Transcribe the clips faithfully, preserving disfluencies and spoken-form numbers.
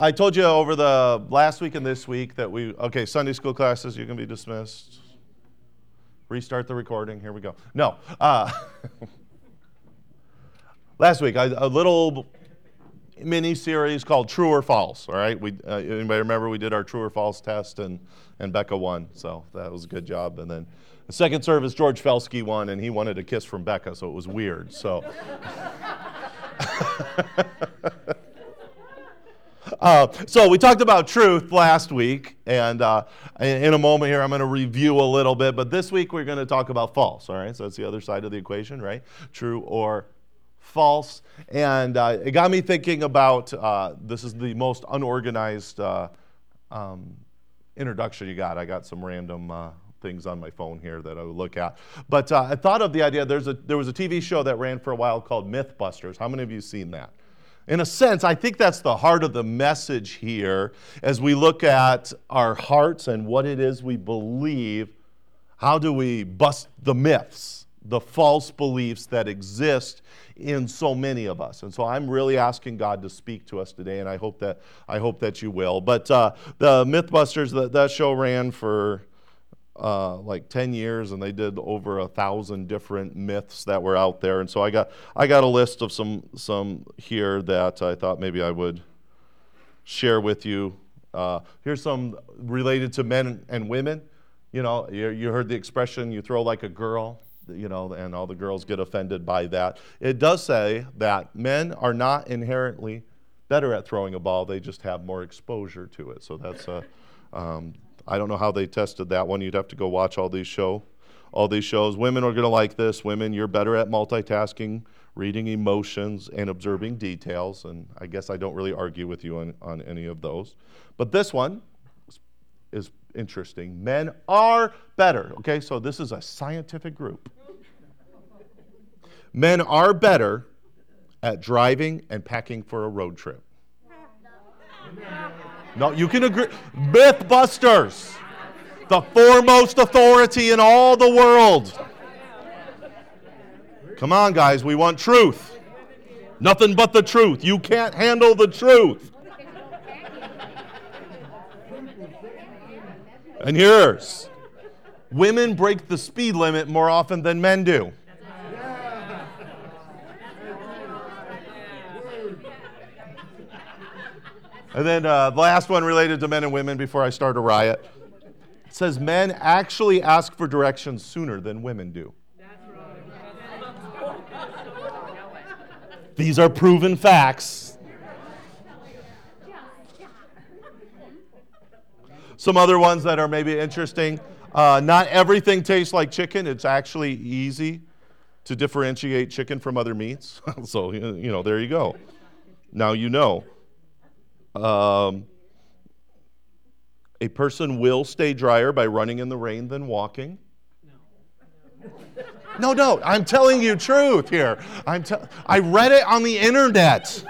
I told you over the last week and this week that we, okay, Sunday school classes, you can be dismissed. Restart the recording. Here we go. No. Uh, last week, I, a little mini series called True or False. All right. We uh, anybody remember we did our True or False test and and Becca won, so that was a good job. And then the second service, George Felsky won, and he wanted a kiss from Becca, so it was weird. So. Uh, so we talked about truth last week, and uh, in a moment here I'm going to review a little bit, but this week we're going to talk about false, all right? So that's the other side of the equation, right? True or false. And uh, it got me thinking about, uh, this is the most unorganized uh, um, introduction you got. I got some random uh, things on my phone here that I would look at. But uh, I thought of the idea, there's a, there was a T V show that ran for a while called Mythbusters. How many of you have seen that? In a sense, I think that's the heart of the message here as we look at our hearts and what it is we believe. How do we bust the myths, the false beliefs that exist in so many of us? And so I'm really asking God to speak to us today, and I hope that I hope that you will. But uh, the Mythbusters, that, that show ran for Uh, like ten years, and they did over a thousand different myths that were out there. And so I got I got a list of some some here that I thought maybe I would share with you. Uh, here's some related to men and women. You know, you, you heard the expression, you throw like a girl, you know, and all the girls get offended by that. It does say that men are not inherently better at throwing a ball, they just have more exposure to it. So that's a um, I don't know how they tested that one. You'd have to go watch all these show, all these shows. Women are going to like this. Women, you're better at multitasking, reading emotions, and observing details. And I guess I don't really argue with you on, on any of those. But this one is interesting. Men are better. Okay, so this is a scientific group. Men are better at driving and packing for a road trip. No, you can agree. Mythbusters, the foremost authority in all the world. Come on, guys, we want truth. Nothing but the truth. You can't handle the truth. And here's, women break the speed limit more often than men do. And then uh, the last one related to men and women before I start a riot. It says men actually ask for directions sooner than women do. These are proven facts. Some other ones that are maybe interesting. Uh, not everything tastes like chicken. It's actually easy to differentiate chicken from other meats. So, you know, there you go. Now you know. Um, a person will stay drier by running in the rain than walking. No, no, I'm telling you truth here. I'm te- I read it on the internet.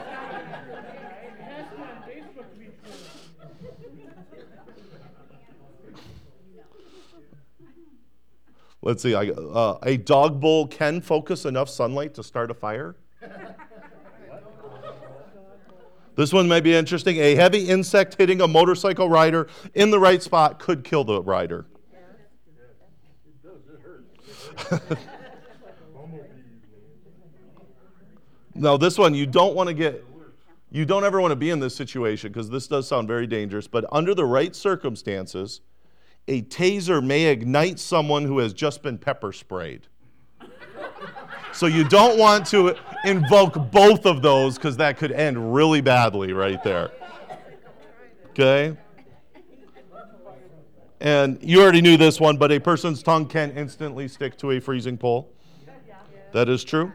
Let's see. I, uh, a dog bowl can focus enough sunlight to start a fire. This one may be interesting. A heavy insect hitting a motorcycle rider in the right spot could kill the rider. Now, this one, you don't want to get, you don't ever want to be in this situation because this does sound very dangerous, but under the right circumstances, a taser may ignite someone who has just been pepper sprayed. So you don't want to invoke both of those because that could end really badly right there. Okay? And you already knew this one, but a person's tongue can instantly stick to a freezing pole. That is true.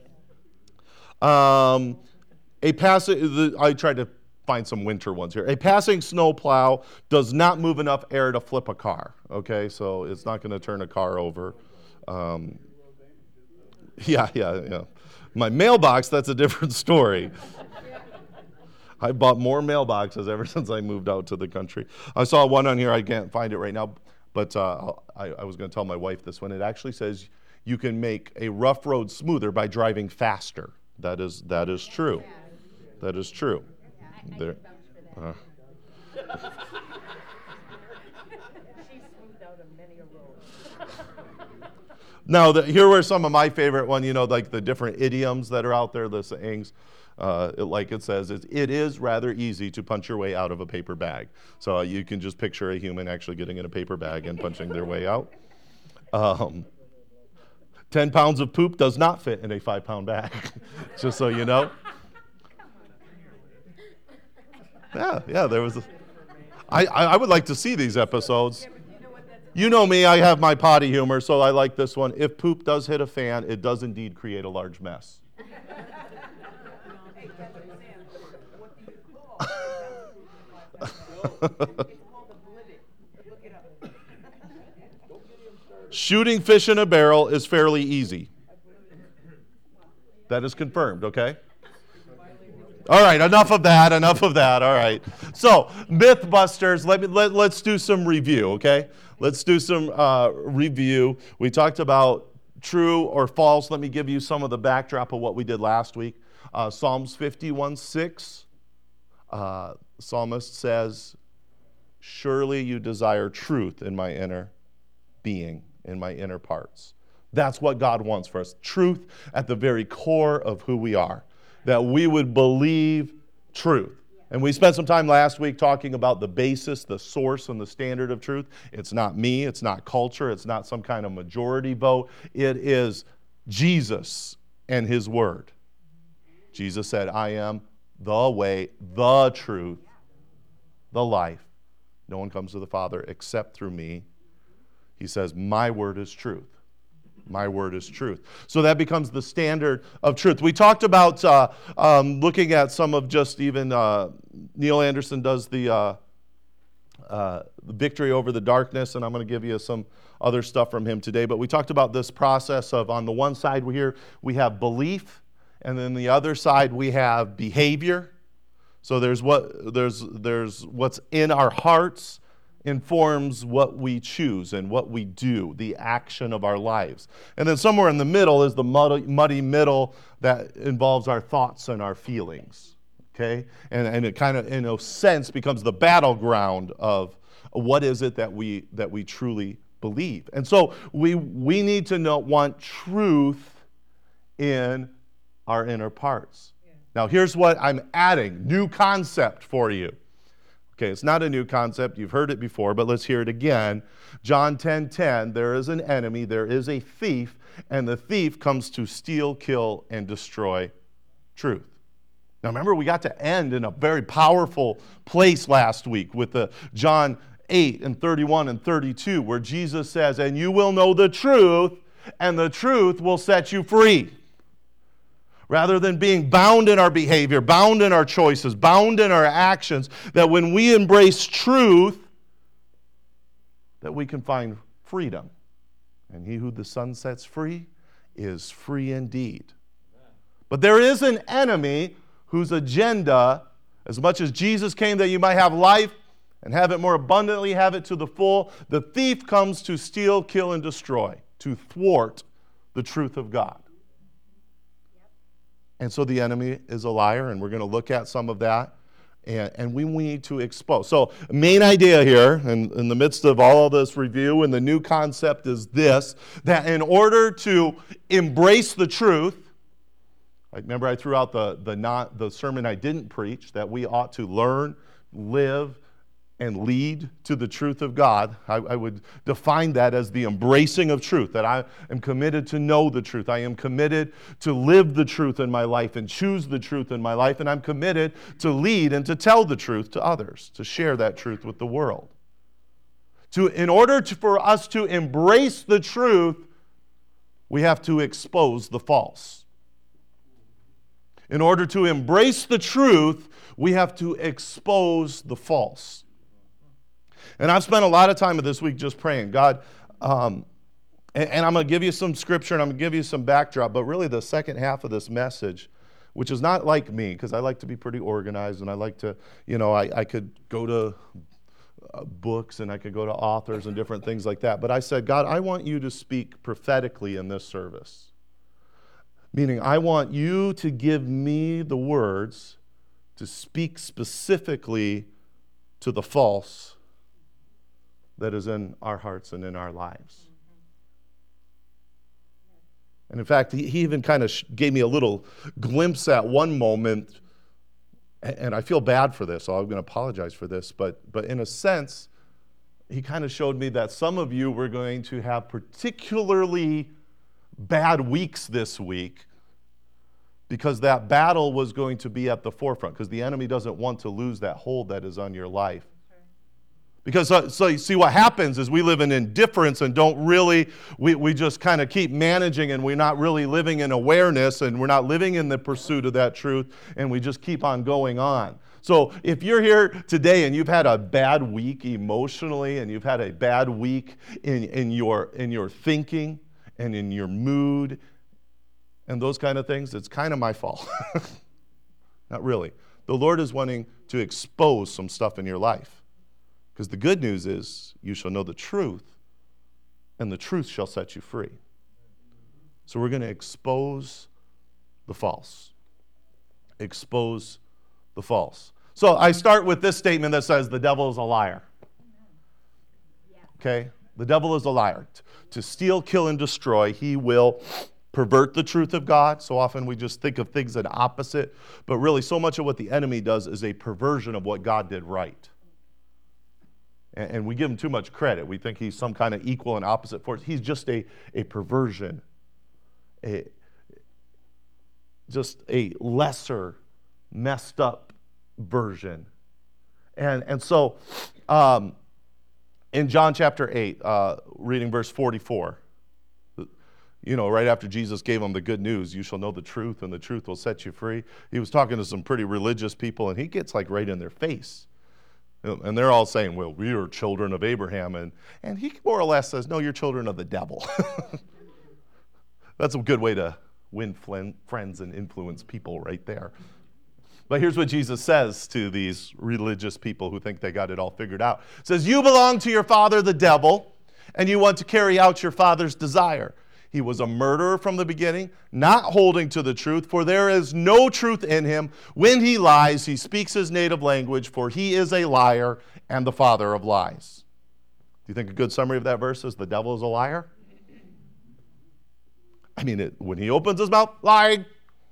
Um, a passing, I tried to find some winter ones here. A passing snowplow does not move enough air to flip a car. Okay, so it's not going to turn a car over. Um, Yeah, yeah, yeah. My mailbox, that's a different story. I bought more mailboxes ever since I moved out to the country. I saw one on here, I can't find it right now, but uh, I, I was going to tell my wife this one. It actually says you can make a rough road smoother by driving faster. That is that is true. That is true. There. Now, the, here were some of my favorite one, you know, like the different idioms that are out there, the sayings. Uh, it, like it says, it, it is rather easy to punch your way out of a paper bag. So uh, you can just picture a human actually getting in a paper bag and punching their way out. Um, ten pounds of poop does not fit in a five-pound bag, just so you know. Yeah, yeah, there was a... I, I, I would like to see these episodes. You know me, I have my potty humor, so I like this one. If poop does hit a fan, it does indeed create a large mess. Shooting fish in a barrel is fairly easy. That is confirmed, okay? All right, enough of that, enough of that, all right. So, Mythbusters, let me, let, let's do some review, okay? Let's do some uh, review. We talked about true or false. Let me give you some of the backdrop of what we did last week. Uh, Psalms fifty-one six, uh, psalmist says, surely you desire truth in my inner being, in my inner parts. That's what God wants for us. Truth at the very core of who we are. That we would believe truth. And we spent some time last week talking about the basis, the source, and the standard of truth. It's not me. It's not culture. It's not some kind of majority vote. It is Jesus and his word. Jesus said, I am the way, the truth, the life. No one comes to the Father except through me. He says, my word is truth. My word is truth. So that becomes the standard of truth. We talked about uh, um, looking at some of just even, uh, Neil Anderson does the, uh, uh, the victory over the darkness, and I'm going to give you some other stuff from him today. But we talked about this process of, on the one side here, we have belief, and then the other side we have behavior. So there's what there's there's what's in our hearts informs what we choose and what we do, the action of our lives. And then somewhere in the middle is the muddy, muddy middle that involves our thoughts and our feelings, okay? And, and it kind of, in a sense, becomes the battleground of what is it that we that we truly believe. And so we we need to know, want truth in our inner parts. Yeah. Now, here's what I'm adding, new concept for you. Okay, it's not a new concept. You've heard it before, but let's hear it again. John ten ten, there is an enemy, there is a thief, and the thief comes to steal, kill, and destroy truth. Now, remember, we got to end in a very powerful place last week with the John eight and thirty-one and thirty-two, where Jesus says, and you will know the truth, and the truth will set you free. Rather than being bound in our behavior, bound in our choices, bound in our actions, that when we embrace truth, that we can find freedom. And he who the Son sets free is free indeed. But there is an enemy whose agenda, as much as Jesus came that you might have life and have it more abundantly, have it to the full, the thief comes to steal, kill, and destroy, to thwart the truth of God. And so the enemy is a liar, and we're going to look at some of that, and, and we, we need to expose. So main idea here, in, in the midst of all of this review, and the new concept is this, that in order to embrace the truth, like remember I threw out the, the, not, the sermon I didn't preach, that we ought to learn, live, and lead to the truth of God. I, I would define that as the embracing of truth, that I am committed to know the truth. I am committed to live the truth in my life and choose the truth in my life, and I'm committed to lead and to tell the truth to others, to share that truth with the world. To, in order to, for us to embrace the truth, we have to expose the false. In order to embrace the truth, we have to expose the false. And I've spent a lot of time this week just praying, God, um, and, and I'm going to give you some scripture and I'm going to give you some backdrop, but really the second half of this message, which is not like me, because I like to be pretty organized and I like to, you know, I, I could go to uh, books and I could go to authors and different things like that. But I said, God, I want you to speak prophetically in this service. Meaning I want you to give me the words to speak specifically to the false that is in our hearts and in our lives. And in fact, he, he even kind of sh- gave me a little glimpse at one moment, and, and I feel bad for this, so I'm going to apologize for this, but, but in a sense, he kind of showed me that some of you were going to have particularly bad weeks this week because that battle was going to be at the forefront, because the enemy doesn't want to lose that hold that is on your life. Because, uh, so you see what happens is we live in indifference and don't really, we, we just kind of keep managing, and we're not really living in awareness, and we're not living in the pursuit of that truth, and we just keep on going on. So if you're here today and you've had a bad week emotionally, and you've had a bad week in, in, your, in your thinking and in your mood and those kind of things, it's kind of my fault. Not really. The Lord is wanting to expose some stuff in your life. Because the good news is you shall know the truth, and the truth shall set you free. So we're going to expose the false. Expose the false. So I start with this statement that says the devil is a liar. Okay? The devil is a liar. To steal, kill, and destroy, he will pervert the truth of God. So often we just think of things in opposite, but really so much of what the enemy does is a perversion of what God did right. And, and we give him too much credit. We think he's some kind of equal and opposite force. He's just a, a perversion, a, just a lesser, messed up version. And, and so um, in John chapter eight, uh, reading verse forty-four, you know, right after Jesus gave them the good news, you shall know the truth, and the truth will set you free. He was talking to some pretty religious people, and he gets like right in their face. And they're all saying, well, we are children of Abraham. And, and he more or less says, no, you're children of the devil. That's a good way to win friends and influence people right there. But here's what Jesus says to these religious people who think they got it all figured out. He says, you belong to your father, the devil, and you want to carry out your father's desire. He was a murderer from the beginning, not holding to the truth, for there is no truth in him. When he lies, he speaks his native language, for he is a liar and the father of lies. Do you think a good summary of that verse is the devil is a liar? I mean, it, when he opens his mouth, lying,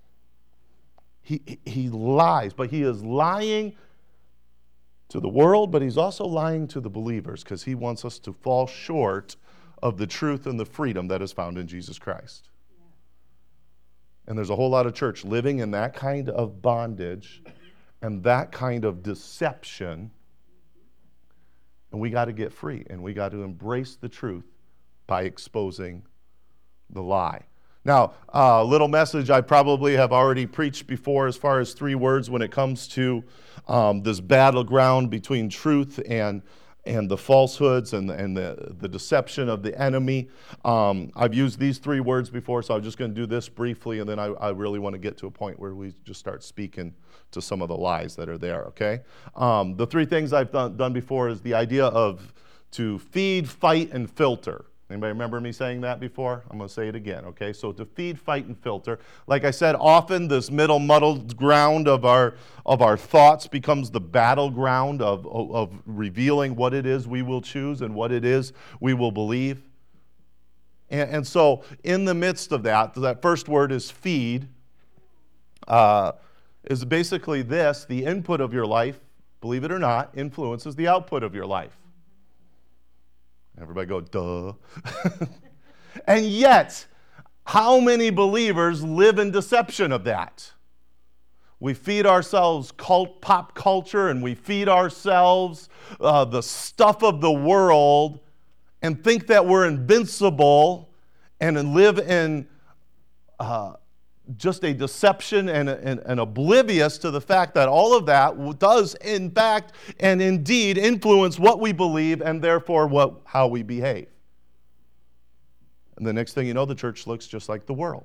he, he lies, but he is lying to the world, but he's also lying to the believers, because he wants us to fall short of the truth and the freedom that is found in Jesus Christ. And there's a whole lot of church living in that kind of bondage and that kind of deception. And we got to get free, and we got to embrace the truth by exposing the lie. Now, a uh, little message I probably have already preached before as far as three words when it comes to um, this battleground between truth and and the falsehoods and the, and the, the deception of the enemy. Um, I've used these three words before, so I'm just going to do this briefly, and then I, I really want to get to a point where we just start speaking to some of the lies that are there, okay? Um, the three things I've done, done before is the idea of to feed, fight, and filter. Anybody remember me saying that before? I'm going to say it again, okay? So to feed, fight, and filter. Like I said, often this middle muddled ground of our of our thoughts becomes the battleground of, of, of revealing what it is we will choose and what it is we will believe. And, and so in the midst of that, that first word is feed, uh, is basically this: the input of your life, believe it or not, influences the output of your life. Everybody go, duh. And yet, how many believers live in deception of that? We feed ourselves cult, pop culture, and we feed ourselves uh, the stuff of the world, and think that we're invincible and live in uh, just a deception and, and, and oblivious to the fact that all of that does, in fact, and indeed influence what we believe and therefore what how we behave. And the next thing you know, the church looks just like the world.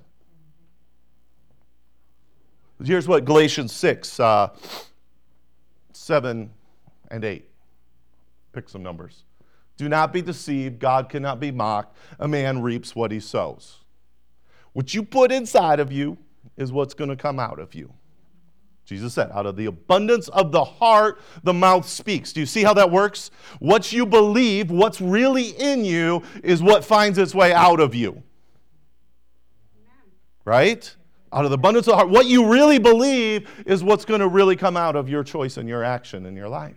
Here's what Galatians six, uh, seven and eight. Pick some numbers. Do not be deceived. God cannot be mocked. A man reaps what he sows. What you put inside of you is what's going to come out of you. Jesus said, out of the abundance of the heart, the mouth speaks. Do you see how that works? What you believe, what's really in you, is what finds its way out of you. right? Out of the abundance of the heart. What you really believe is what's going to really come out of your choice and your action in your life.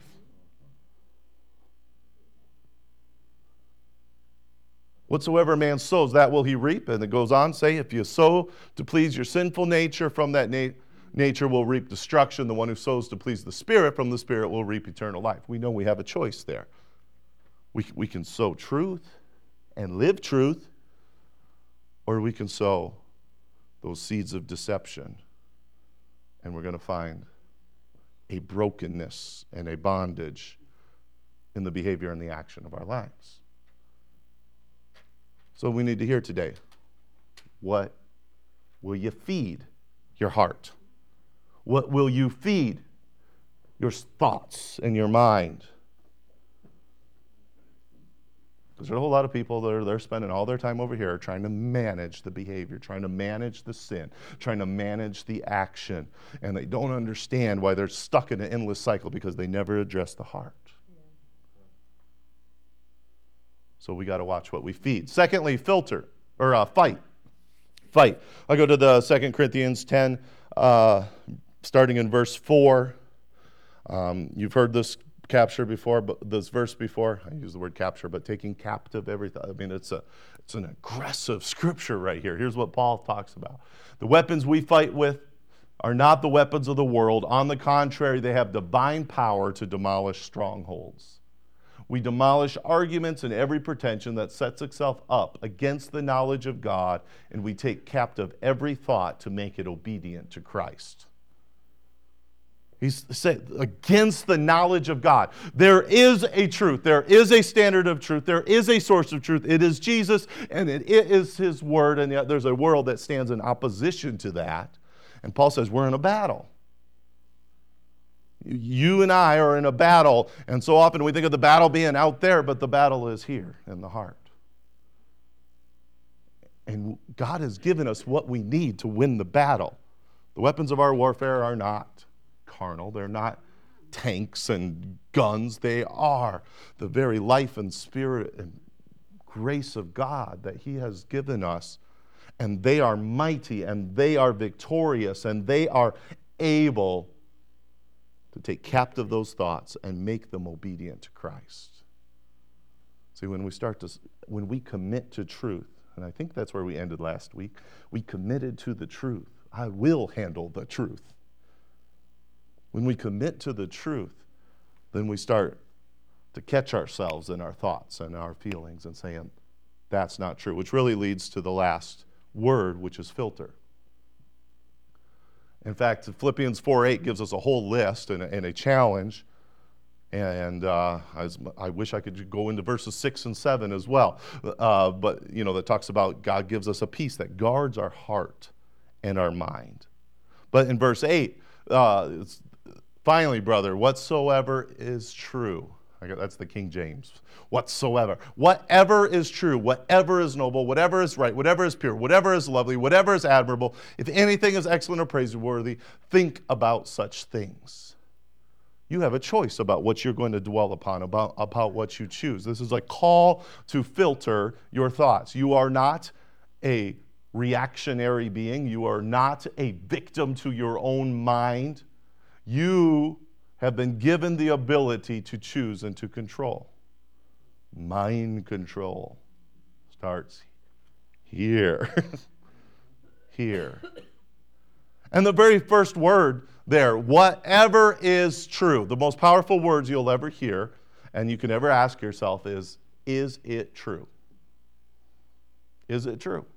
Whatsoever a man sows, that will he reap. And it goes on to say, if you sow to please your sinful nature, from that na- nature will reap destruction. The one who sows to please the Spirit, from the Spirit will reap eternal life. We know we have a choice there. We, we can sow truth and live truth, or we can sow those seeds of deception, and we're going to find a brokenness and a bondage in the behavior and the action of our lives. So we need to hear today, what will you feed your heart? What will you feed your thoughts and your mind? Because there's a whole lot of people that are they're spending all their time over here trying to manage the behavior, trying to manage the sin, trying to manage the action, and they don't understand why they're stuck in an endless cycle because they never address the heart. So we got to watch what we feed. Secondly, filter, or uh, fight. Fight. I go to the Second Corinthians ten, uh, starting in verse four. Um, you've heard this capture before, but this verse before. I use the word capture, but taking captive everything. I mean, it's a it's an aggressive scripture right here. Here's what Paul talks about. The weapons we fight with are not the weapons of the world. On the contrary, they have divine power to demolish strongholds. We demolish arguments and every pretension that sets itself up against the knowledge of God, and we take captive every thought to make it obedient to Christ. He's saying, against the knowledge of God. There is a truth. There is a standard of truth. There is a source of truth. It is Jesus, and it is His Word, and yet there's a world that stands in opposition to that. And Paul says, we're in a battle. You and I are in a battle, and so often we think of the battle being out there, but the battle is here in the heart. And God has given us what we need to win the battle. The weapons of our warfare are not carnal. They're not tanks and guns. They are the very life and spirit and grace of God that He has given us. And they are mighty, and they are victorious, and they are able to take captive those thoughts and make them obedient to Christ. See, when we start to, when we commit to truth, and I think that's where we ended last week, we committed to the truth. I will handle the truth. When we commit to the truth, then we start to catch ourselves in our thoughts and our feelings and saying, that's not true, which really leads to the last word, which is filter. In fact, Philippians four eight gives us a whole list and a, and a challenge. And uh, I, was, I wish I could go into verses six and seven as well. Uh, but, you know, that talks about God gives us a peace that guards our heart and our mind. But in verse eight, uh, it's, finally, brother, whatsoever is true. I got, that's the King James. Whatsoever. Whatever is true, whatever is noble, whatever is right, whatever is pure, whatever is lovely, whatever is admirable, if anything is excellent or praiseworthy, think about such things. You have a choice about what you're going to dwell upon, about, about what you choose. This is a call to filter your thoughts. You are not a reactionary being. You are not a victim to your own mind. You have been given the ability to choose and to control. Mind control starts here. Here. And the very first word there, whatever is true, the most powerful words you'll ever hear and you can ever ask yourself is, is it true? Is it true?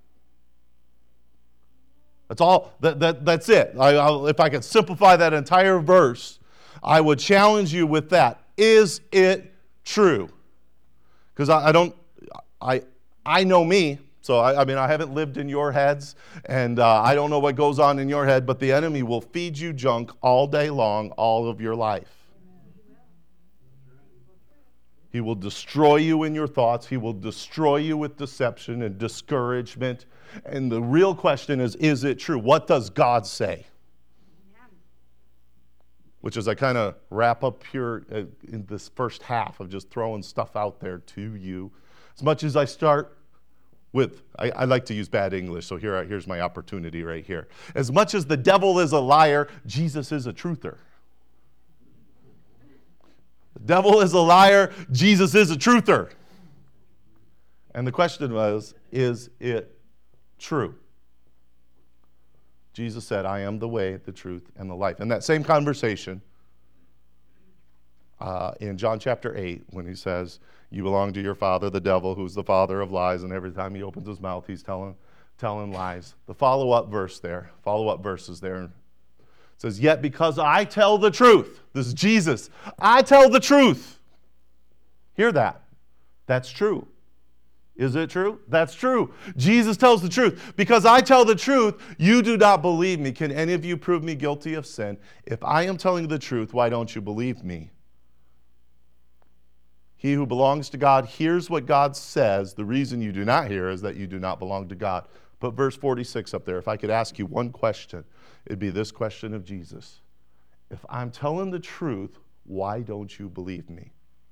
That's all. That, that, that's it. I, I'll, if I could simplify that entire verse, I would challenge you with that. Is it true? Because I, I don't, I I know me, so I, I mean I haven't lived in your heads, and uh, I don't know what goes on in your head, but the enemy will feed you junk all day long, all of your life. He will destroy you in your thoughts. He will destroy you with deception and discouragement. And the real question is, is it true? What does God say? Which is I kind of wrap up here in this first half of just throwing stuff out there to you. As much as I start with, I, I like to use bad English, so here, here's my opportunity right here. As much as the devil is a liar, Jesus is a truther. The devil is a liar, Jesus is a truther. And the question was, is it true? Jesus said, I am the way, the truth, and the life. And that same conversation uh, in John chapter eight, when he says, you belong to your father, the devil, who's the father of lies, and every time he opens his mouth, he's telling, telling lies. The follow-up verse there, follow-up verse is there. It says, yet because I tell the truth, this is Jesus, I tell the truth. Hear that. That's true. Is it true? That's true. Jesus tells the truth. Because I tell the truth, you do not believe me. Can any of you prove me guilty of sin? If I am telling the truth, why don't you believe me? He who belongs to God hears what God says. The reason you do not hear is that you do not belong to God. Put verse forty-six up there. If I could ask you one question, it'd be this question of Jesus. If I'm telling the truth, why don't you believe me?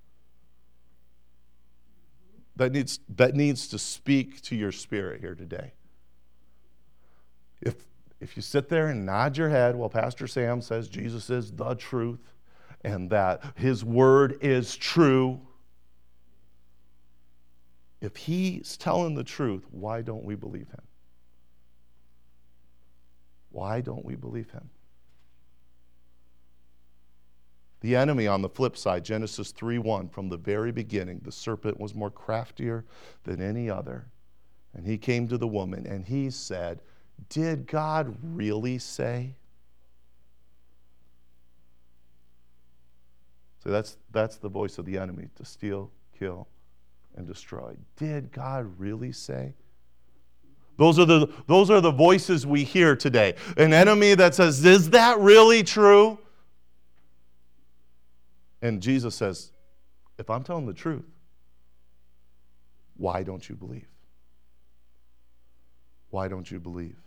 That needs, that needs to speak to your spirit here today. If, if you sit there and nod your head while Pastor Sam says Jesus is the truth and that his word is true, if he's telling the truth, why don't we believe him? Why don't we believe him? The enemy on the flip side, Genesis three one, from the very beginning, the serpent was more craftier than any other. And he came to the woman and he said, did God really say? So that's, that's the voice of the enemy, to steal, kill, and destroy. Did God really say? Those are the, those are the voices we hear today. An enemy that says, is that really true? And Jesus says, if I'm telling the truth, why don't you believe? Why don't you believe?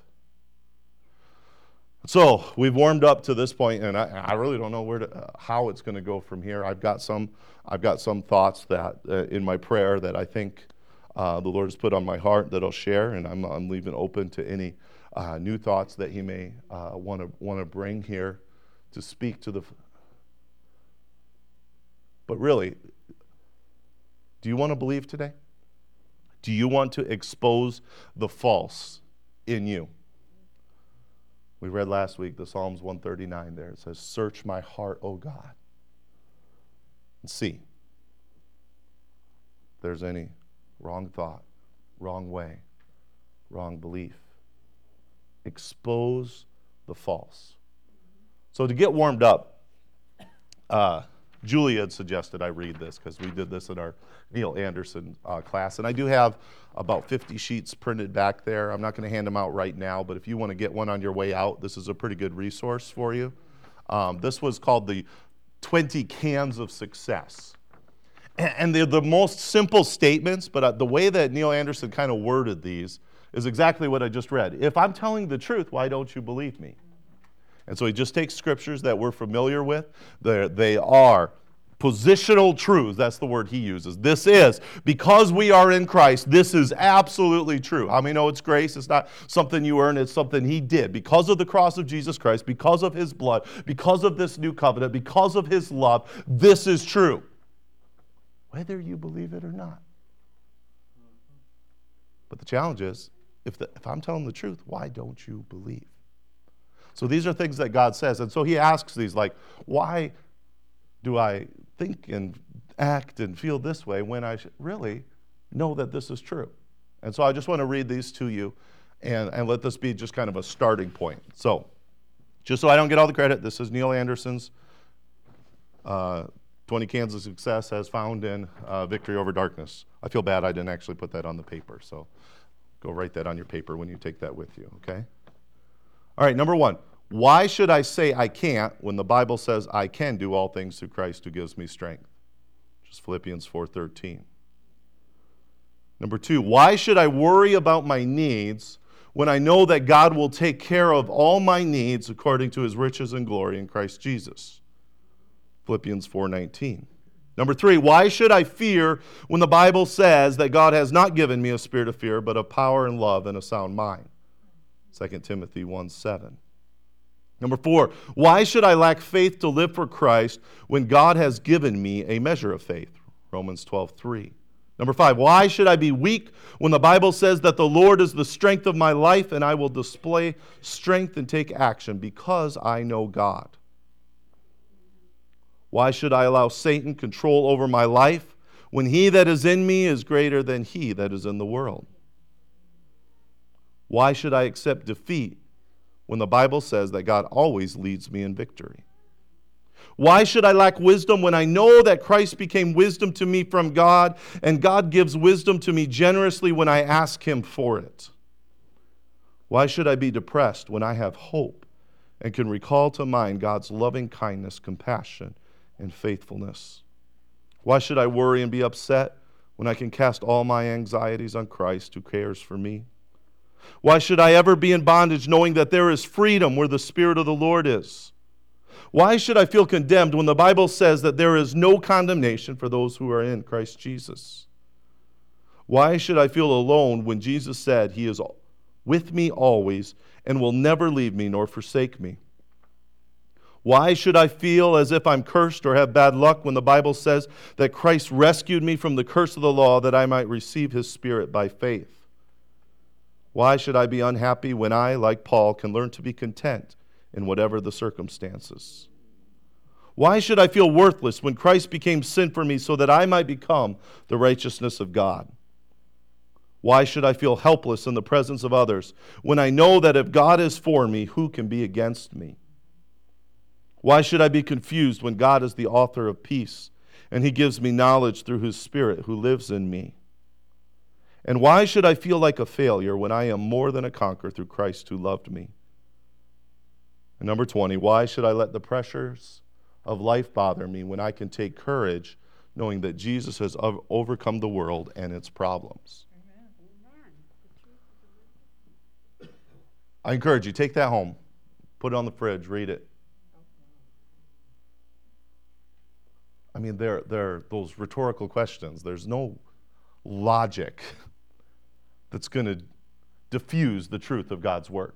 So we've warmed up to this point, and I, I really don't know where to, uh, how it's going to go from here. I've got some, I've got some thoughts that uh, in my prayer that I think uh, the Lord has put on my heart that I'll share, and I'm, I'm leaving open to any uh, new thoughts that He may want to want to bring here to speak to the. But really, do you want to believe today? Do you want to expose the false in you? We read last week the Psalms one thirty-nine there. It says, search my heart, O God, and see if there's any wrong thought, wrong way, wrong belief. Expose the false. So to get warmed up, uh, Julie had suggested I read this because we did this in our Neil Anderson uh, class. And I do have about fifty sheets printed back there. I'm not going to hand them out right now, but if you want to get one on your way out, this is a pretty good resource for you. Um, this was called the twenty Cans of Success. And, and they're the most simple statements, but uh, the way that Neil Anderson kind of worded these is exactly what I just read. If I'm telling the truth, why don't you believe me? And so he just takes scriptures that we're familiar with. They're, they are positional truths. That's the word he uses. This is, because we are in Christ, this is absolutely true. How many know it's grace? It's not something you earn. It's something he did. Because of the cross of Jesus Christ, because of his blood, because of this new covenant, because of his love, this is true. Whether you believe it or not. But the challenge is, if, the, if I'm telling the truth, why don't you believe? So these are things that God says. And so he asks these, like, why do I think and act and feel this way when I should really know that this is true? And so I just want to read these to you and, and let this be just kind of a starting point. So just so I don't get all the credit, this is Neil Anderson's uh, twenty Cans of Success as found in uh, Victory Over Darkness. I feel bad I didn't actually put that on the paper, so go write that on your paper when you take that with you, okay? All right, number one. Why should I say I can't when the Bible says I can do all things through Christ who gives me strength? Which is Philippians four thirteen. Number two, why should I worry about my needs when I know that God will take care of all my needs according to his riches and glory in Christ Jesus? Philippians four nineteen. Number three, why should I fear when the Bible says that God has not given me a spirit of fear, but of power and love and a sound mind? Second Timothy one seven. Number four, why should I lack faith to live for Christ when God has given me a measure of faith? Romans twelve three. Number five, why should I be weak when the Bible says that the Lord is the strength of my life and I will display strength and take action because I know God? Why should I allow Satan control over my life when he that is in me is greater than he that is in the world? Why should I accept defeat when the Bible says that God always leads me in victory? Why should I lack wisdom when I know that Christ became wisdom to me from God, and God gives wisdom to me generously when I ask him for it? Why should I be depressed when I have hope and can recall to mind God's loving kindness, compassion, and faithfulness? Why should I worry and be upset when I can cast all my anxieties on Christ who cares for me? Why should I ever be in bondage knowing that there is freedom where the Spirit of the Lord is? Why should I feel condemned when the Bible says that there is no condemnation for those who are in Christ Jesus? Why should I feel alone when Jesus said he is with me always and will never leave me nor forsake me? Why should I feel as if I'm cursed or have bad luck when the Bible says that Christ rescued me from the curse of the law that I might receive his Spirit by faith? Why should I be unhappy when I, like Paul, can learn to be content in whatever the circumstances? Why should I feel worthless when Christ became sin for me so that I might become the righteousness of God? Why should I feel helpless in the presence of others when I know that if God is for me, who can be against me? Why should I be confused when God is the author of peace and he gives me knowledge through his Spirit who lives in me? And why should I feel like a failure when I am more than a conqueror through Christ who loved me? And number twenty, why should I let the pressures of life bother me when I can take courage knowing that Jesus has overcome the world and its problems? I encourage you, take that home, put it on the fridge, read it. I mean, there, there are those rhetorical questions. There's no logic that's going to diffuse the truth of God's word.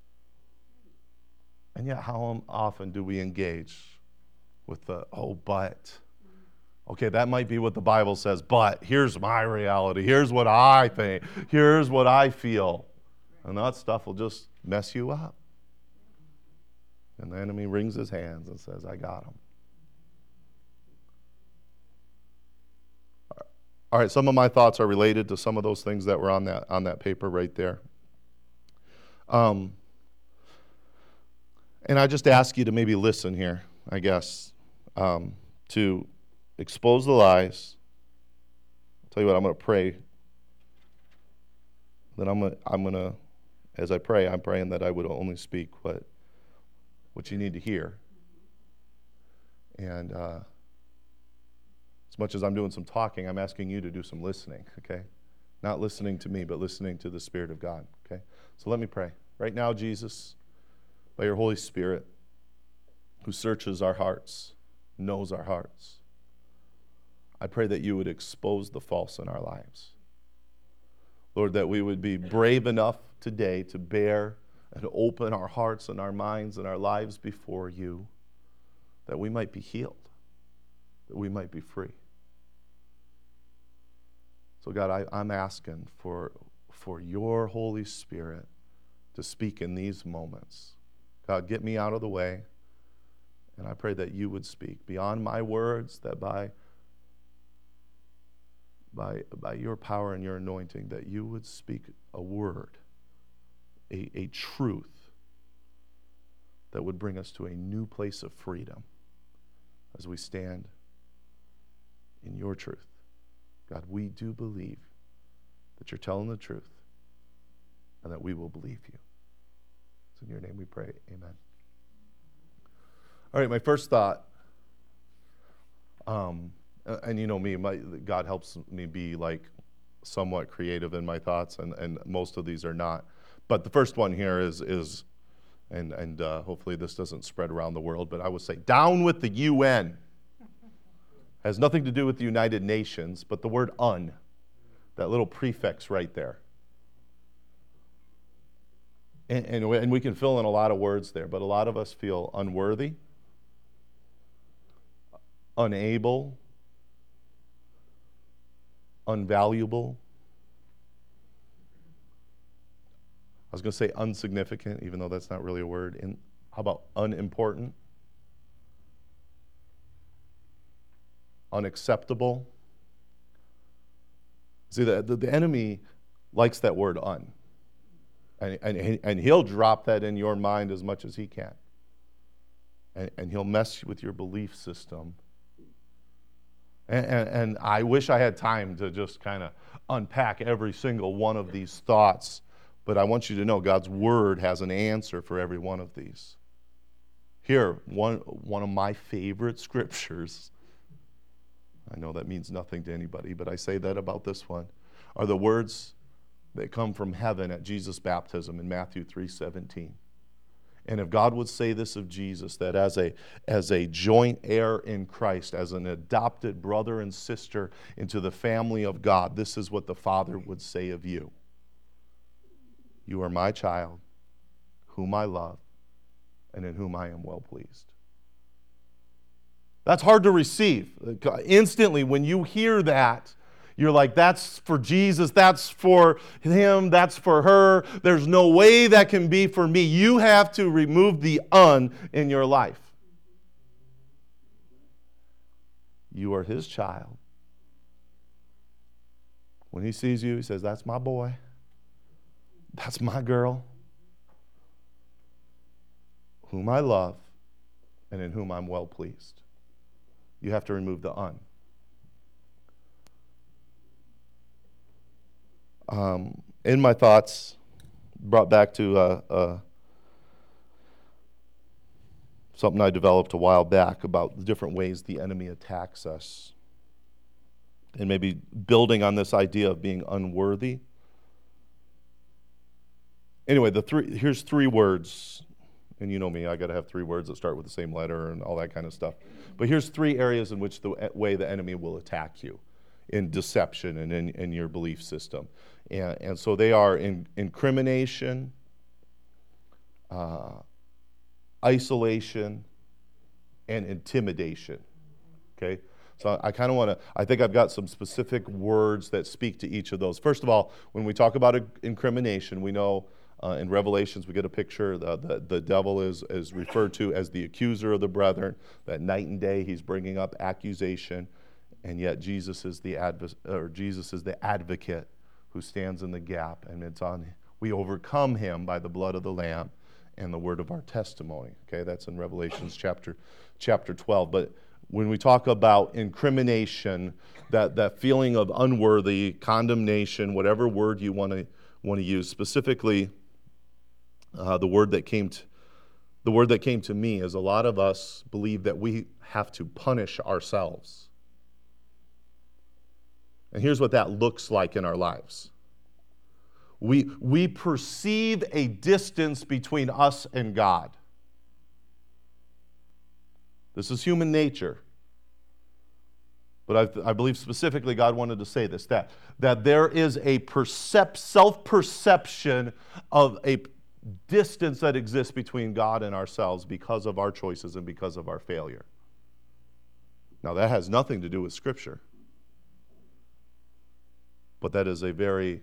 And yet, how often do we engage with the, oh, but. Okay, that might be what the Bible says, but here's my reality. Here's what I think. Here's what I feel. And that stuff will just mess you up. And the enemy wrings his hands and says, I got him. All right, some of my thoughts are related to some of those things that were on that on that paper right there. Um, and I just ask you to maybe listen here, I guess, um, to expose the lies. I'll tell you what, I'm going to pray. Then I'm going I'm going to, as I pray, I'm praying that I would only speak what what you need to hear. And uh, as much as I'm doing some talking, I'm asking you to do some listening, okay? Not listening to me, but listening to the Spirit of God, okay? So let me pray. Right now, Jesus, by your Holy Spirit, who searches our hearts, knows our hearts, I pray that you would expose the false in our lives. Lord, that we would be brave enough today to bear and open our hearts and our minds and our lives before you, that we might be healed, that we might be free. So God, I, I'm asking for, for your Holy Spirit to speak in these moments. God, get me out of the way, and I pray that you would speak beyond my words, that by, by, by your power and your anointing, that you would speak a word, a, a truth that would bring us to a new place of freedom as we stand in your truth. God, we do believe that you're telling the truth and that we will believe you. So in your name we pray, amen. All right, my first thought, um, and you know me, my, God helps me be like somewhat creative in my thoughts, and, and most of these are not. But the first one here is, is and, and uh, hopefully this doesn't spread around the world, but I would say, down with the U N. Has nothing to do with the United Nations, but the word un, that little prefix right there. And, and, and we can fill in a lot of words there, but a lot of us feel unworthy, unable, unvaluable. I was going to say unsignificant, even though that's not really a word. And how about unimportant? Unacceptable? See, the, the, the enemy likes that word un. And, and, and he'll drop that in your mind as much as he can. And, and he'll mess with your belief system. And, and, and I wish I had time to just kind of unpack every single one of these thoughts. But I want you to know God's Word has an answer for every one of these. Here, one, one of my favorite scriptures, I know that means nothing to anybody, but I say that about this one, are the words that come from heaven at Jesus' baptism in Matthew three seventeen. And if God would say this of Jesus, that as a, as a joint heir in Christ, as an adopted brother and sister into the family of God, this is what the Father would say of you. You are my child, whom I love, and in whom I am well pleased. That's hard to receive. Instantly, when you hear that, you're like, that's for Jesus, that's for him, that's for her. There's no way that can be for me. You have to remove the un in your life. You are his child. When he sees you, he says, that's my boy. That's my girl, whom I love and in whom I'm well pleased. You have to remove the un. Um, in my thoughts, brought back to uh, uh, something I developed a while back about the different ways the enemy attacks us. And maybe building on this idea of being unworthy. Anyway, the three here's three words, and you know me, I got to have three words that start with the same letter and all that kind of stuff. But here's three areas in which the way the enemy will attack you, in deception and in, in your belief system. And, and so they are in, incrimination, uh, isolation, and intimidation. Okay? So I kind of want to, I think I've got some specific words that speak to each of those. First of all, when we talk about incrimination, we know uh, in Revelations we get a picture, the, the, the devil is, is referred to as the accuser of the brethren, that night and day he's bringing up accusation, and yet Jesus is the adv- or Jesus is the advocate who stands in the gap, and it's on, we overcome him by the blood of the Lamb and the word of our testimony. Okay, that's in Revelations chapter, chapter twelve. But when we talk about incrimination, that, that feeling of unworthy, condemnation, whatever word you want to want to use, specifically uh, the word that came to, the word that came to me is a lot of us believe that we have to punish ourselves. And here's what that looks like in our lives. We, we perceive a distance between us and God. This is human nature. But I, I believe specifically God wanted to say this, that, that there is a percep- self-perception of a distance that exists between God and ourselves because of our choices and because of our failure. Now that has nothing to do with Scripture. But that is a very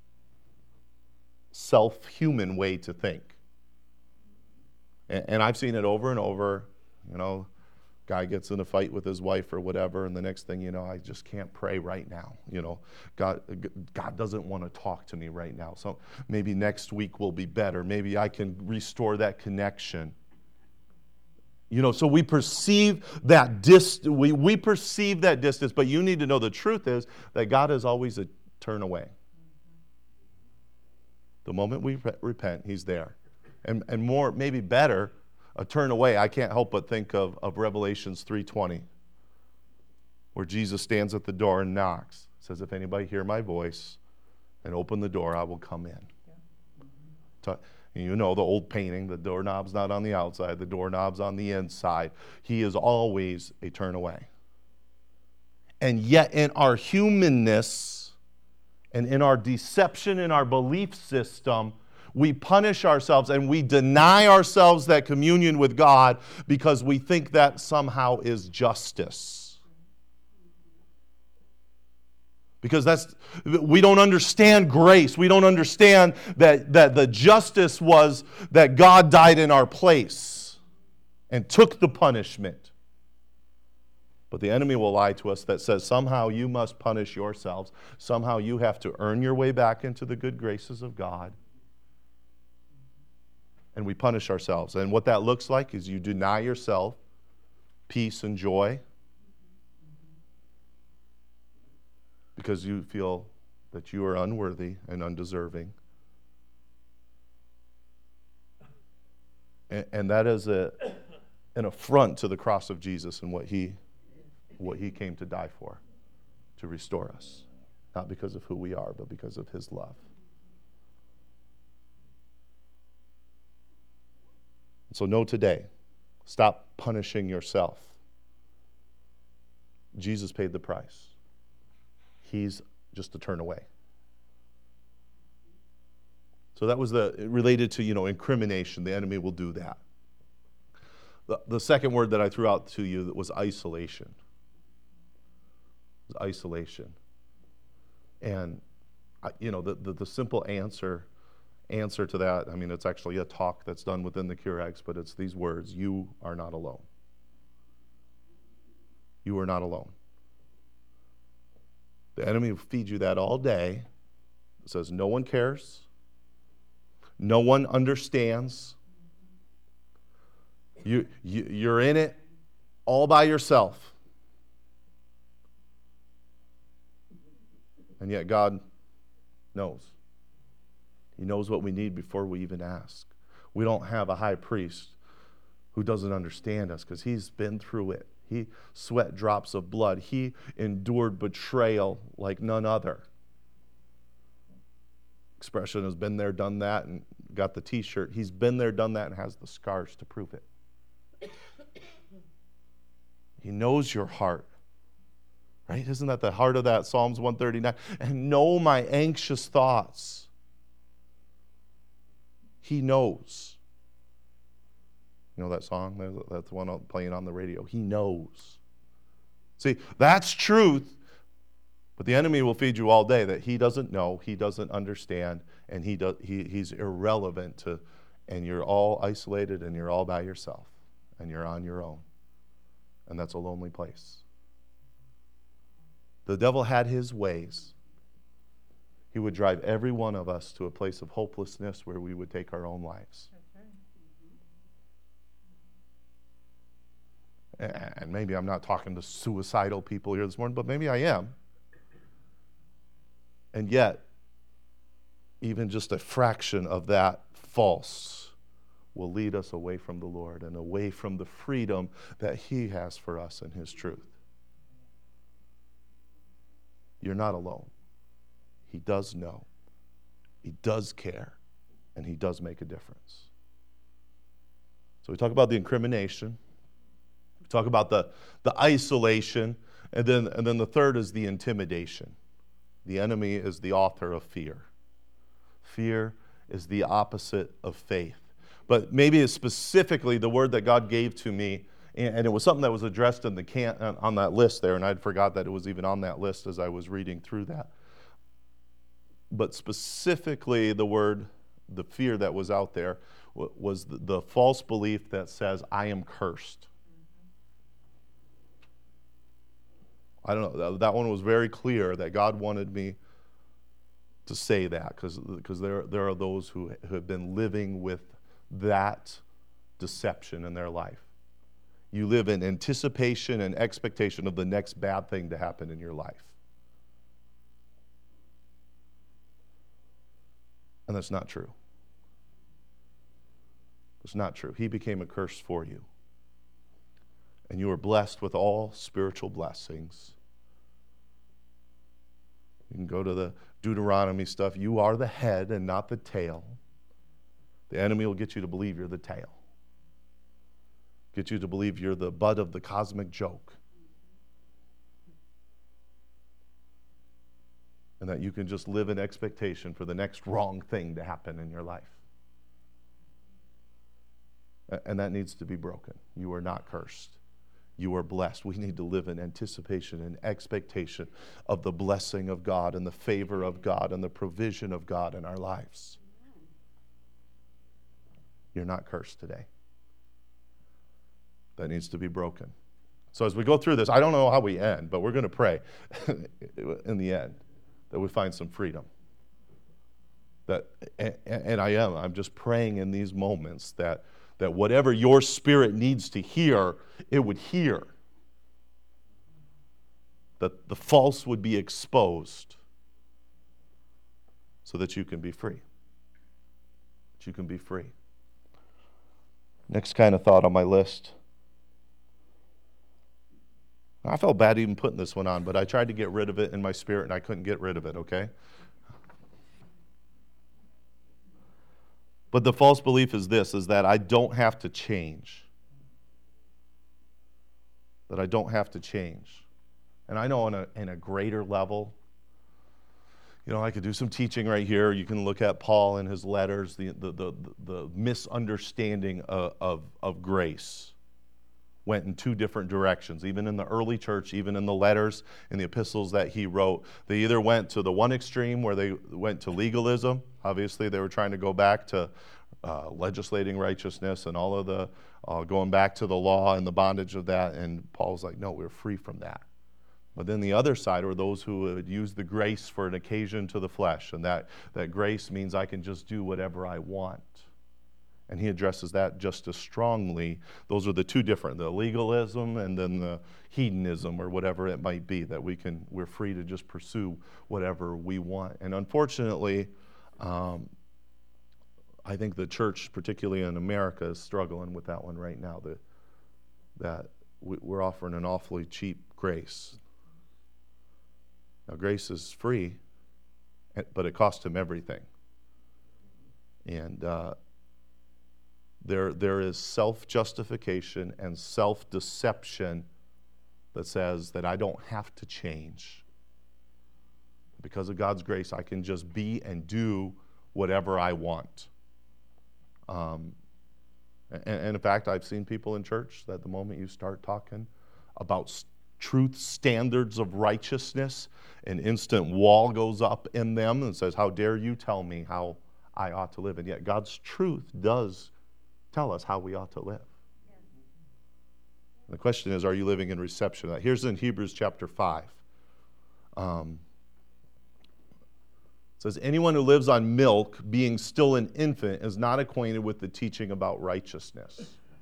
self-human way to think. And, and I've seen it over and over, you know, guy gets in a fight with his wife or whatever, and the next thing you know, I just can't pray right now. You know, God, God doesn't want to talk to me right now. So maybe next week will be better. Maybe I can restore that connection. You know, so we perceive that dist- we, we perceive that distance, but you need to know the truth is that God is always a turn away. The moment we re- repent, He's there. And, and more, maybe better, a turn away, I can't help but think of, of Revelations three twenty, where Jesus stands at the door and knocks. Says, if anybody hear my voice and open the door, I will come in. Yeah. You know the old painting, the doorknob's not on the outside, the doorknob's on the inside. He is always a turn away. And yet in our humanness and in our deception, in our belief system, we punish ourselves and we deny ourselves that communion with God because we think that somehow is justice. Because that's, we don't understand grace. We don't understand that, that the justice was that God died in our place and took the punishment. But the enemy will lie to us that says somehow you must punish yourselves. Somehow you have to earn your way back into the good graces of God. And we punish ourselves. And what that looks like is you deny yourself peace and joy because you feel that you are unworthy and undeserving. And, and that is a, an affront to the cross of Jesus and what he, what he came to die for, to restore us. Not because of who we are, but because of his love. So know today, stop punishing yourself. Jesus paid the price. He's just a turn away. So that was the related to, you know, incrimination. The enemy will do that. The, the second word that I threw out to you was isolation. It was isolation. And, you know, the, the, the simple answer answer to that, I mean, it's actually a talk that's done within the Curex, but it's these words: you are not alone. You are not alone. The enemy will feed you that all day. It says no one cares. No one understands. You, you, you're in it all by yourself. And yet God knows. He knows what we need before we even ask. We don't have a high priest who doesn't understand us because he's been through it. He sweat drops of blood. He endured betrayal like none other. Expression has been there, done that, and got the t-shirt. He's been there, done that, and has the scars to prove it. He knows your heart. Right? Isn't that the heart of that Psalms one thirty-nine? And know my anxious thoughts. He knows. You know that song? That's the one playing on the radio. He knows. See, that's truth. But the enemy will feed you all day that he doesn't know, he doesn't understand, and he does, he, he's irrelevant to, and you're all isolated and you're all by yourself and you're on your own. And that's a lonely place. The devil had his ways. He would drive every one of us to a place of hopelessness where we would take our own lives. And maybe I'm not talking to suicidal people here this morning, but maybe I am. And yet, even just a fraction of that false will lead us away from the Lord and away from the freedom that he has for us in his truth. You're not alone. He does know. He does care. And he does make a difference. So we talk about the incrimination. We talk about the, the isolation. And then, and then the third is the intimidation. The enemy is the author of fear. Fear is the opposite of faith. But maybe it's specifically the word that God gave to me, and it was something that was addressed in the can, on that list there, and I'd forgot that it was even on that list as I was reading through that. But specifically the word, the fear that was out there, was the, the false belief that says, I am cursed. I don't know, that one was very clear that God wanted me to say that, because because there, there are those who, who have been living with that deception in their life. You live in anticipation and expectation of the next bad thing to happen in your life. And that's not true. It's not true. He became a curse for you. And you are blessed with all spiritual blessings. You can go to the Deuteronomy stuff. You are the head and not the tail. The enemy will get you to believe you're the tail. Get you to believe you're the butt of the cosmic joke. and that you can just live in expectation for the next wrong thing to happen in your life. And that needs to be broken. You are not cursed. You are blessed. We need to live in anticipation and expectation of the blessing of God and the favor of God and the provision of God in our lives. You're not cursed today. That needs to be broken. So as we go through this, I don't know how we end, but we're going to pray in the end that we find some freedom. That, and, and I am, I'm just praying in these moments that, that whatever your spirit needs to hear, it would hear. That the false would be exposed so that you can be free. That you can be free. Next kind of thought on my list. I felt bad even putting this one on, but I tried to get rid of it in my spirit and I couldn't get rid of it, okay? But the false belief is this, is that I don't have to change. That I don't have to change. And I know on a, in a greater level, you know, I could do some teaching right here. You can look at Paul and his letters, the, the, the, the misunderstanding of, of, of grace went in two different directions. Even in the early church, even in the letters and the epistles that he wrote, they either went to the one extreme where they went to legalism. Obviously, they were trying to go back to uh, legislating righteousness and all of the, uh, going back to the law and the bondage of that. And Paul was like, no, we're free from that. But then the other side were those who would use the grace for an occasion to the flesh. And that, that grace means I can just do whatever I want. And he addresses that just as strongly. Those are the two different, the legalism and then the hedonism or whatever it might be, that we can, we're free to just pursue whatever we want. And unfortunately, um, I think the church, particularly in America, is struggling with that one right now, that, that we're offering an awfully cheap grace. Now, grace is free, but it cost him everything. And uh, There, there is self-justification and self-deception that says that I don't have to change. Because of God's grace, I can just be and do whatever I want. Um, and, and in fact, I've seen people in church that the moment you start talking about s- truth standards of righteousness, an instant wall goes up in them and says, how dare you tell me how I ought to live? And yet God's truth does tell us how we ought to live. Yes. The question is, are you living in reception of that? Here's in Hebrews chapter five. Um, it says, anyone who lives on milk, being still an infant, is not acquainted with the teaching about righteousness.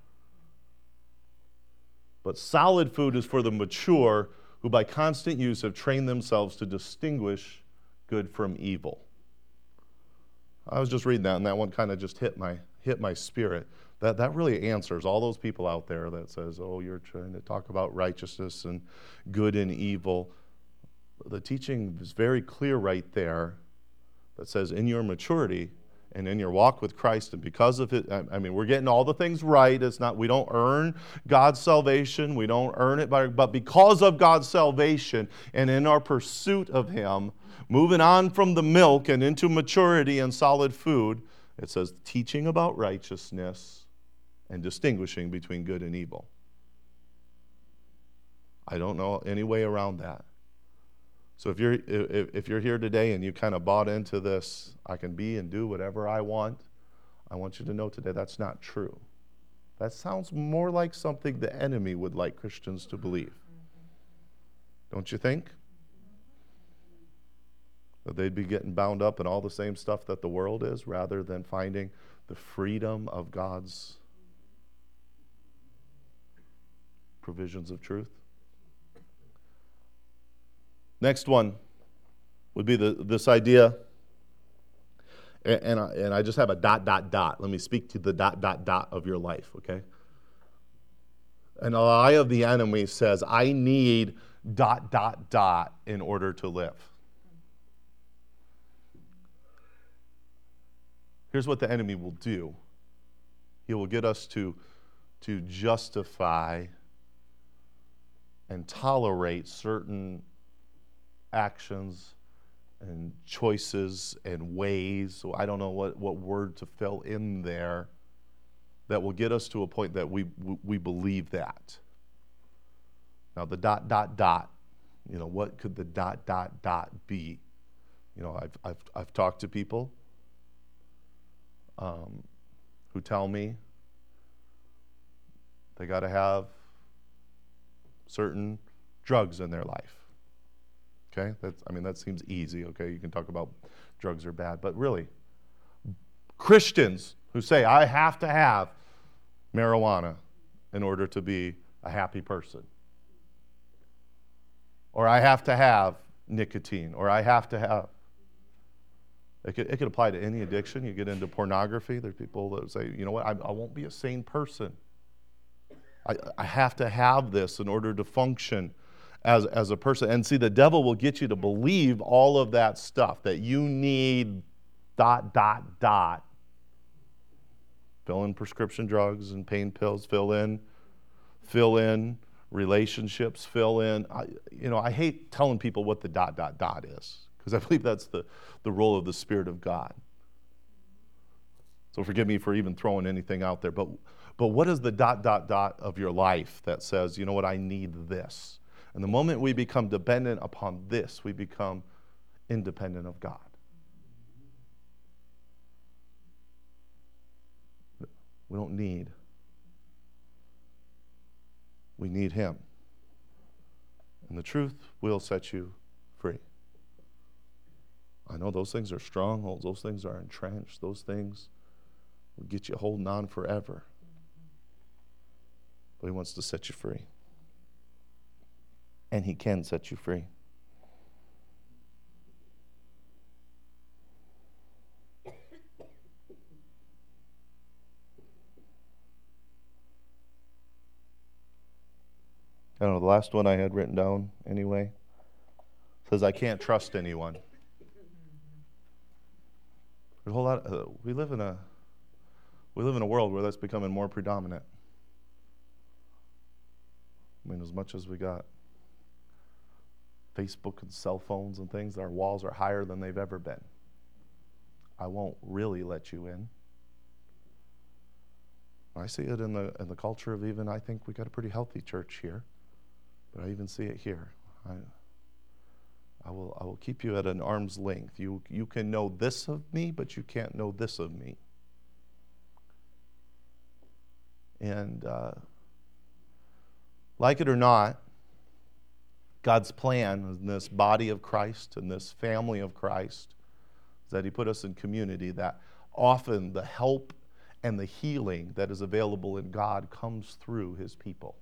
But solid food is for the mature, who by constant use have trained themselves to distinguish good from evil. I was just reading that, and that one kind of just hit my hit my spirit. That that really answers all those people out there that says, oh, you're trying to talk about righteousness and good and evil. The teaching is very clear right there that says in your maturity and in your walk with Christ, and because of it, I mean, we're getting all the things right. It's not, we don't earn God's salvation. We don't earn it, by, but because of God's salvation and in our pursuit of Him, moving on from the milk and into maturity and solid food, it says teaching about righteousness and distinguishing between good and evil. I don't know any way around that. So if you're if, if you're here today and you kind of bought into this, I can be and do whatever I want, I want you to know today that's not true. That sounds more like something the enemy would like Christians to believe. Don't you think? That they'd be getting bound up in all the same stuff that the world is, rather than finding the freedom of God's provisions of truth. Next one would be the, this idea, and, and, I, and I just have a dot, dot, dot. Let me speak to the dot, dot, dot of your life, okay? And a lie of the enemy says, I need dot, dot, dot in order to live. Here's what the enemy will do. He will get us to, to justify and tolerate certain actions and choices and ways. So I don't know what, what word to fill in there that will get us to a point that we we believe that. Now the dot, dot, dot, you know, what could the dot, dot, dot be? You know, I've, I've, I've talked to people um, who tell me they got to have certain drugs in their life. Okay, that's, I mean, that seems easy. Okay, you can talk about drugs are bad, but really, Christians who say, I have to have marijuana in order to be a happy person, or I have to have nicotine, or I have to have, it could, it could apply to any addiction. You get into pornography, there's people that say, you know what, I, I won't be a sane person. I, I have to have this in order to function as, as a person. And see, the devil will get you to believe all of that stuff, that you need dot, dot, dot. Fill in prescription drugs and pain pills, fill in, fill in relationships, fill in. I, you know, I hate telling people what the dot, dot, dot is, because I believe that's the, the role of the Spirit of God. So forgive me for even throwing anything out there, but But what is the dot, dot, dot of your life that says, you know what, I need this? And the moment we become dependent upon this, we become independent of God. We don't need. We need Him. And the truth will set you free. I know those things are strongholds. Those things are entrenched. Those things will get you holding on forever. But He wants to set you free. And He can set you free. I don't know, the last one I had written down anyway says, I can't trust anyone. There's a whole lot. Uh, we live in a we live in a world where that's becoming more predominant. I mean, as much as we got Facebook and cell phones and things, our walls are higher than they've ever been. I won't really let you in. I see it in the in the culture of even, I think we got a pretty healthy church here, but I even see it here. I, I will I will keep you at an arm's length. You you can know this of me, but you can't know this of me. And uh, like it or not, God's plan in this body of Christ, in this family of Christ, is that He put us in community, that often the help and the healing that is available in God comes through His people.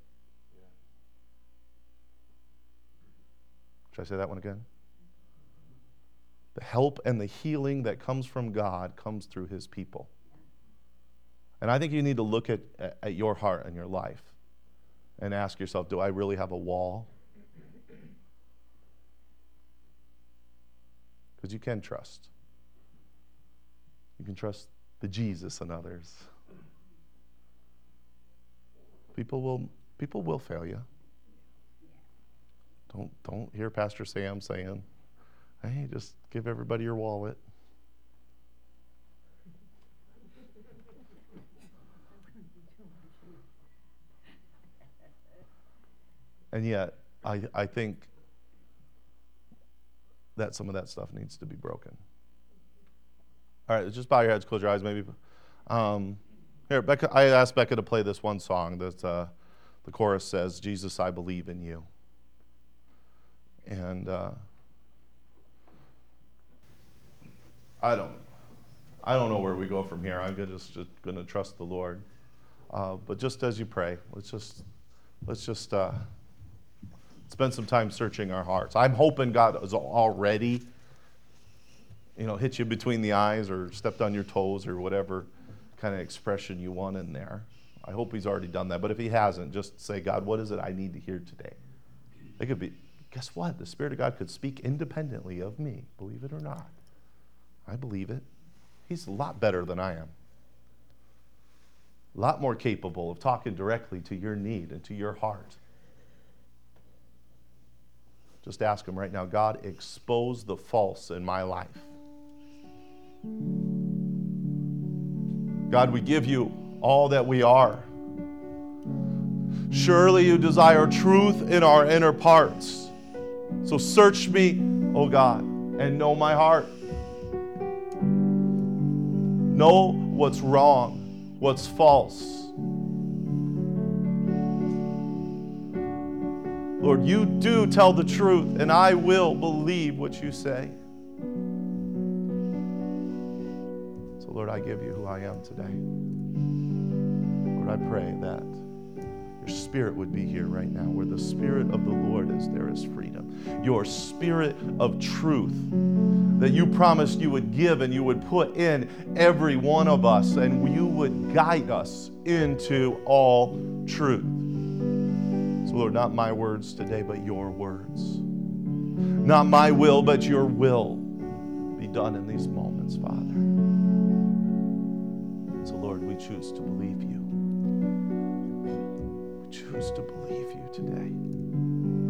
Should I say that one again? The help and the healing that comes from God comes through His people. And I think you need to look at, at your heart and your life and ask yourself, do I really have a wall? Because you can trust. You can trust the Jesus in others. People will people will fail you. Don't don't hear Pastor Sam saying, hey, just give everybody your wallet. And yet, I, I think that some of that stuff needs to be broken. All right, just bow your heads, close your eyes, maybe. Um, here, Becca, I asked Becca to play this one song that uh, the chorus says, Jesus, I believe in you. And uh, I don't, I don't know where we go from here. I'm just, just going to trust the Lord. Uh, but just as you pray, let's just, let's just uh, spend some time searching our hearts. I'm hoping God has already, you know, hit you between the eyes or stepped on your toes or whatever kind of expression you want in there. I hope He's already done that. But if He hasn't, just say, God, what is it I need to hear today? It could be, guess what? The Spirit of God could speak independently of me, believe it or not. I believe it. He's a lot better than I am. A lot more capable of talking directly to your need and to your heart. Just ask him right now, God, expose the false in my life. God, we give you all that we are. Surely you desire truth in our inner parts. So search me, O God, and know my heart. Know what's wrong, what's false. Lord, you do tell the truth, and I will believe what you say. So, Lord, I give you who I am today. Lord, I pray that your Spirit would be here right now. Where the Spirit of the Lord is, there is freedom. Your Spirit of truth that you promised you would give and you would put in every one of us, and you would guide us into all truth. So, Lord, not my words today, but your words. Not my will, but your will be done in these moments, Father. So, Lord, we choose to believe you. We choose to believe you today.